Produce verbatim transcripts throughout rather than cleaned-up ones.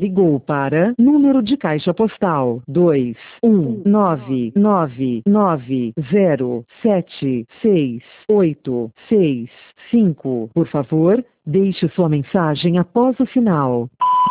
ligou para número de caixa postal dois um nove nove nove zero sete seis oito seis cinco. Por favor, deixe sua mensagem após o sinal.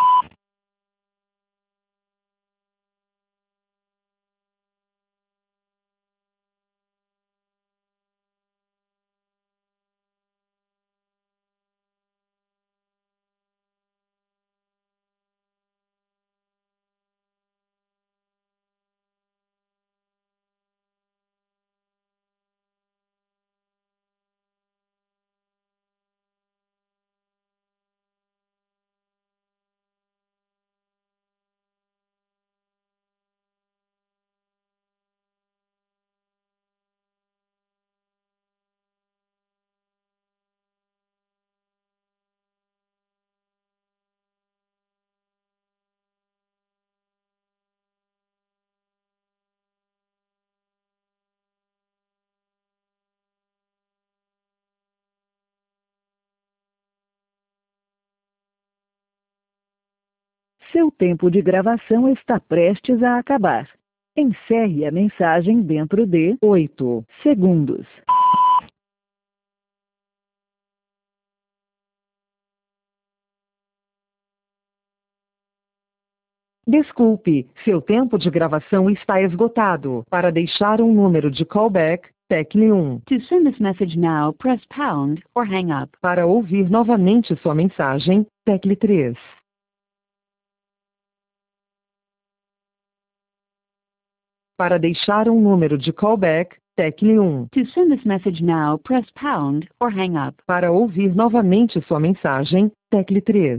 Seu tempo de gravação está prestes a acabar. Encerre a mensagem dentro de oito segundos. Desculpe, seu tempo de gravação está esgotado. Para deixar um número de callback, tecle um. To send this message now, press pound or hang up. Para ouvir novamente sua mensagem, tecle três. Para deixar um número de callback, tecle um. To send this message now, press pound or hang up. Para ouvir novamente sua mensagem, tecle três.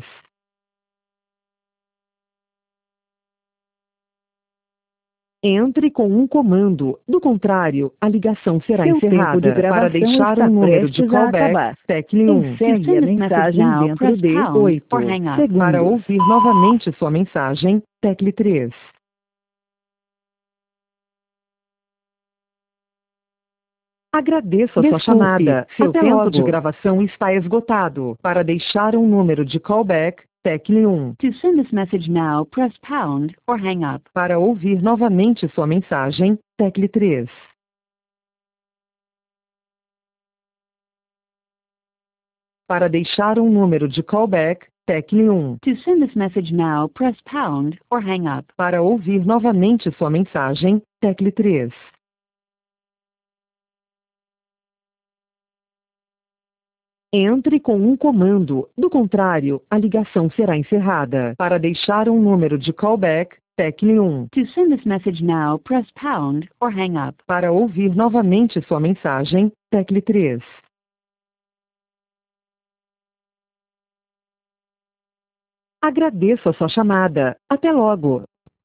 Entre com um comando, do contrário, a ligação será Seu encerrada. tempo de gravação Para deixar está um número de prestes a callback, acabar. tecle um. Encerre a mensagem now, dentro press de pound oito or hang up. segundos. Para ouvir novamente sua mensagem, tecle três. Agradeço a sua Desculpe, chamada. Seu até tempo logo. de gravação está esgotado. Para deixar um número de callback, tecle um. To send this message now, press pound or hang up. Para ouvir novamente sua mensagem, tecle três. Para deixar um número de callback, tecle um. To send this message now, press pound or hang up. Para ouvir novamente sua mensagem, tecle três. Entre com um comando, do contrário, a ligação será encerrada. Para deixar um número de callback, tecle um. To send this message now, press pound or hang up. Para ouvir novamente sua mensagem, tecle três. Agradeço a sua chamada. Até logo.